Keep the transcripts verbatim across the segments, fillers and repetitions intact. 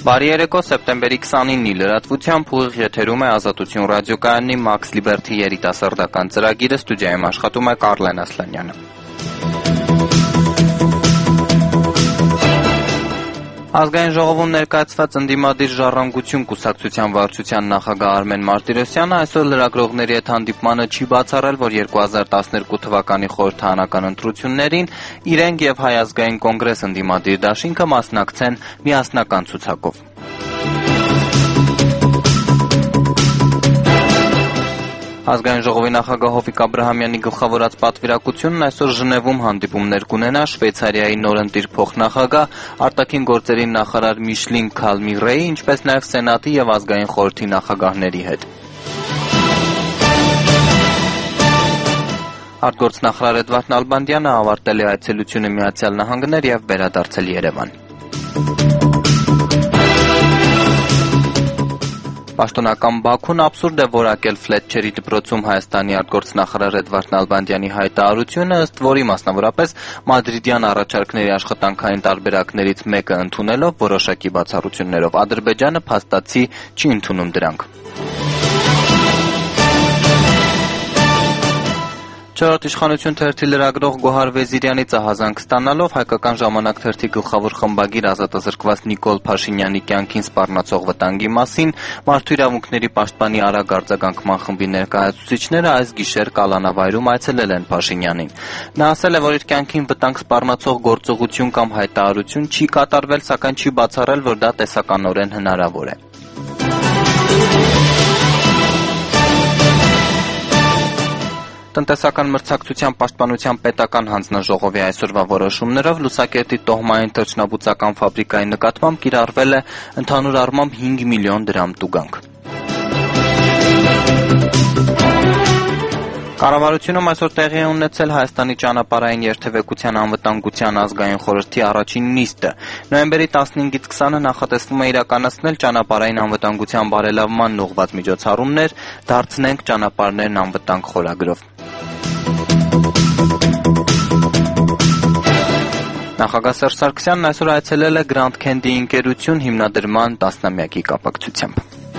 Բարի երեկո, սեպտեմբերի քսանինի լրատվությամբ ուղիղ եթերում է Ազատություն ռադիոկայանի Max Liberty երիտասարդական ծրագիրը, ստուդիայում աշխատում է Կարլեն Ասլանյանը։ Ազգային ժողովում ներկայացված ընդդիմադիր ժառանգություն կուսակցության վարչության նախագահ Արմեն Մարտիրոսյանը այսօր լրագրողների հետ հանդիպմանը չի բացառել, որ երկու հազար տասներկու թվականի խորհրդարանական ընտրություններին իրենք եւ Հայ ազգային կոնգրես ընդդիմադիր դաշինքը մասնակցեն միասնական ցուցակով։ Ազգային ժողովի նախագահ Հովիկ Աբրահամյանի գլխավորած պատվիրակությունն այսօր Ժնևում հանդիպումներ կունենա Շվեյցարիայի նորընտիր փոխնախագահ, արտաքին գործերի նախարար Միշլին Քալմիրեի, ինչպես նաև Սենատի եւ Ազգային խորհրդի նախագահների հետ։ Արտգործնախարար Էդվարդ Նալբանդյանը ավարտել է այցելությունը Միացյալ Նահանգներ եւ վերադարձել Երևան։ Պաշտոնական Բաքուն абսուրդ է որակել Ֆլետչերի դպրոցում Հայաստանի արտգործնախարար Էդվարդ Նալբանդյանի հայտարարությունը, ըստ որի մասնավորապես մադրիդյան առաջարկների աշխատանքային տարբերակներից մեկը ընդունելով որոշակի բացառություններով Ադրբեջանը փաստացի չի ընդունում դրանք։ Չորրորդ իշխանություն թերթի լրագրող Գոհար Վեզիրյանի ծահազանգ ստանալով Հայկական ժամանակ թերթի գլխավոր խմբագիր ազատազրկված Նիկոլ Փաշինյանի կյանքին սպառնացող վտանգի մասին Մարդու իրավունքների պաշտպանի արագ արձագանքման խմբի ներկայացուցիչները այս գիշեր Կալանավայրում այցելել են Փաշինյանին։ Նա ասել է, որ իր կյանքին վտանգ սպառնացող գործողություն կամ հայտարարություն չի կատարվել, սակայն չի բացառել, որ դա տեսականորեն հնարավոր է։ Տնտեսական մրցակցության պաշտպանության պետական հանձնաժողովի այսօրվա որոշումներով Լուսակերտի տոհմային թռչնաբուծական ֆաբրիկայի նկատմամբ կիրառվել է ընդհանուր առմամբ հինգ միլիոն դրամ տուգանք։ Կառավարությունում այսօր տեղի է ունեցել Հայաստանի ճանապարհային երթևեկության անվտանգության ազգային խորհրդի առաջին նիստը։ Նոյեմբերի տասնհինգից քսանը նախատեսվում է իրականացնել ճանապարհային անվտանգության բարելավմանն ուղղված միջոցառումներ «Դարձնենք ճանապարհներն անվտանգ» խորագրով։ Նախագահ Սերժ Սարգսյանն այսօր այցելել է Grand Candy ընկերություն հիմնադրման տասնամյակի կապակցությամբ։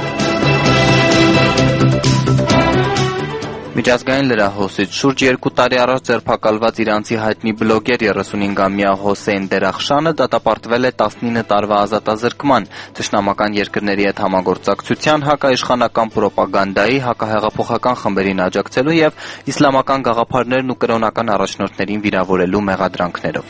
Միջազգային լրահոսից շուրջ երկու տարի առաջ ձերբակալված իրանցի հայտնի բլոգեր երեսունհինգամյա Հոսեյն Դերախշանը դատապարտվել է տասնինը տարվա ազատազրկման, թշնամական երկրների հետ համագործակցության, հակաիշխանական պրոպագանդայի, հակահեղափոխական խմբերին աջակցելու եւ իսլամական գաղափարներն ու կրոնական առաջնորդներին վիրավորելու մեղադրանքներով։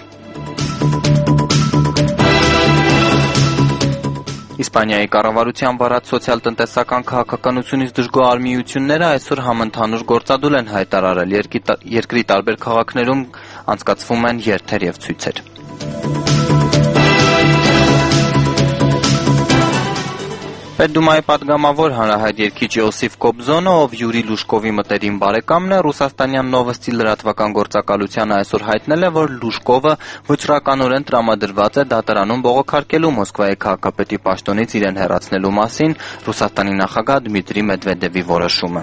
Իսպանիայի կառավարության վարած սոցիալ-տնտեսական քաղաքականությունից դժգոհար միությունները այսօր համընդհանուր գործադուլ են հայտարարել, երկրի տարբեր քաղաքներում անցկացվում են երթեր եւ ցույցեր։ Պետդումայի պատգամավոր հանրահայտ երգիչ Իոսիֆ Կոբզոնը, ով Յուրի Լուշկովի մտերիմ բարեկամն է, ռուսաստանյան Նովոստի լրատվական գործակալությանը այսօր հայտնել է, որ Լուշկովը վճռականորեն տրամադրված է դատարանում բողոքարկելու Մոսկվայի քաղաքապետի պաշտոնից իրեն հեռացնելու մասին Ռուսաստանի նախագահ Դմիտրի Մեդվեդևի որոշումը։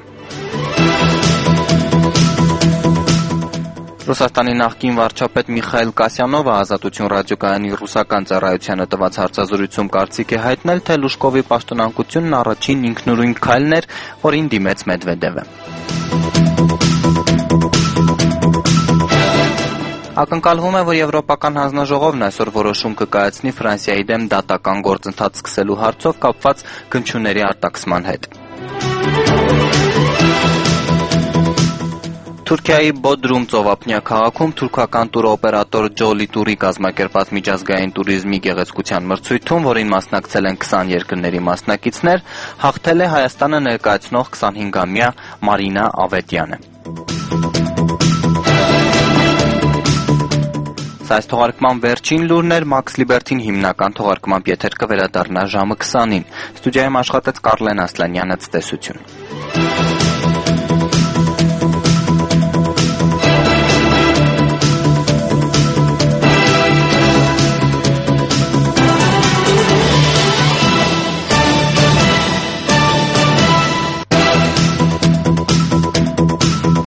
Ռուսաստանի նախկին վարչապետ Միխայիլ Կասյանովը Ազատություն ռադիոկայանի ռուսական ծառայությանը տված հարցազրույցում կարծիք է հայտնել, թե Լուշկովի պաշտոնանկությունն առաջին ինքնուրույն քայլն էր, որին դիմեց Մեդվեդևը։ Ակնկալվում է, որ Եվրոպական հանձնաժողովն այսօր որոշում կկայացնի Ֆրանսիայի դեմ դատական գործընթաց սկսելու հարցով կապված գնչուների արտաքսման հետ։ Թուրքիայի Բոդրում ծովափնյա քաղաքում թուրքական տուրօպերատոր Ջոլի Տուրի կազմակերպած միջազգային տուրիզմի գեղեցկության մրցույթում, որին մասնակցել են քսան երկրների մասնակիցներ, հաղթել է Հայաստանը ներկայացնող քսանհինգամյա Մարինա Ավետյանը։ Սա այս թողարկման վերջին լուրն էր, Max Liberty-ին հիմնական թողարկման եթեր կվերադառնա ժամը քսանին։ Ստուդիայում աշխատեց Կարլեն Ասլանյանը, ցտեսություն։